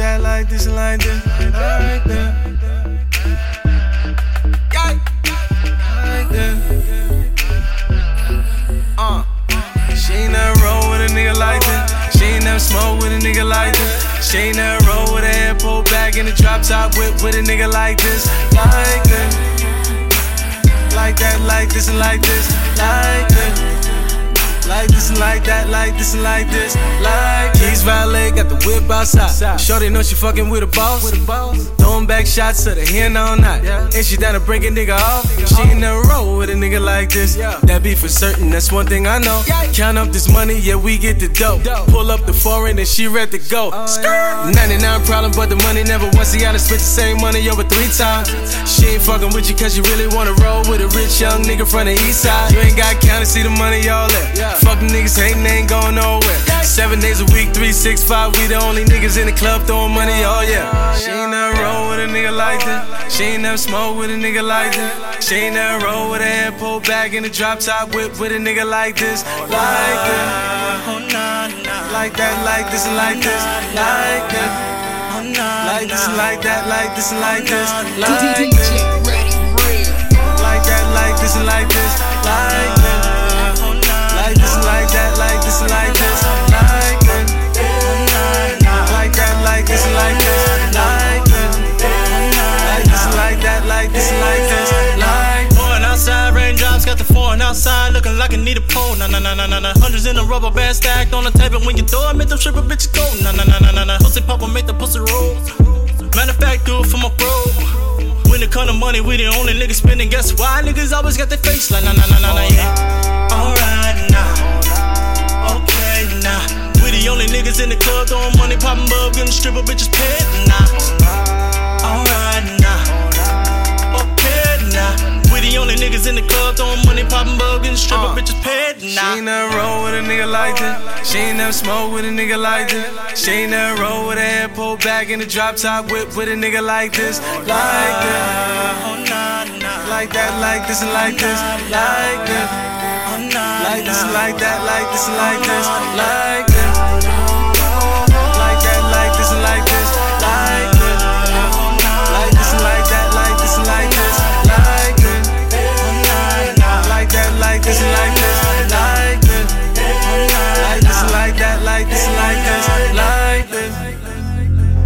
that, like this, and like this, like that. Like that. She ain't never roll with a nigga like this. She ain't never smoke with a nigga like this. She ain't never roll with a head pulled back in the drop top whip with a nigga like this. Like that. Like that, like this, and like this, like that. Like this and like that, like this and like this, like keys valet, got the whip outside. Shorty know she fucking with a boss. Throwing back shots to the hand all night. And she down to break a nigga off. She ain't never roll with a nigga like this. That be for certain, that's one thing I know. Count up this money, yeah, we get the dough. Pull up the foreign and she ready to go. 99 problem, but the money never once. See, I done spent the same money over 3 times. She ain't fucking with you cause you really wanna roll with a rich young nigga from the east side. You ain't got counted, see the money all there. Fuck them niggas hating, they ain't going nowhere. 7 days a week, 365, we the only niggas in the club throwing money, oh yeah. She ain't never roll with a nigga like this. She ain't never smoke with a nigga like this. She ain't never roll with a head pulled back in the drop top whip with a nigga like this. Like that. Like that, like this, and like this. Like that. Like this, and like that, like this, and like this. Like that. Like that, like this, and like this. Like that. Like this and like that, like this and like this, like that. Like that, like this and like this, like that. Like this and like that, like this and like this, like that. Pouring outside, raindrops got the foreign outside, looking like I need a pole. Nah. Hundreds in a rubber band stacked on the table. When you throw it, make them stripper bitches go. Nah. Pussy pop make the pussy roll. Matter of fact, do it for my bro. When it come to money, we the only niggas spending. Guess why? Niggas always got their face like nah, yeah. Alright now, okay now. We the only niggas in the club throwing money, popping bub, getting stripper bitches paid now. Alright now, okay now. We the only niggas in the club throwing money, popping bub, getting stripper bitches paid now. She ain't never roll with a nigga like this. She ain't never smoke with a nigga like this. She ain't never roll with a head pulled back in the drop top whip with a nigga like this. Like that. Like that, like this, and like this. Like that. Like this, and like that, like this, and like this. Like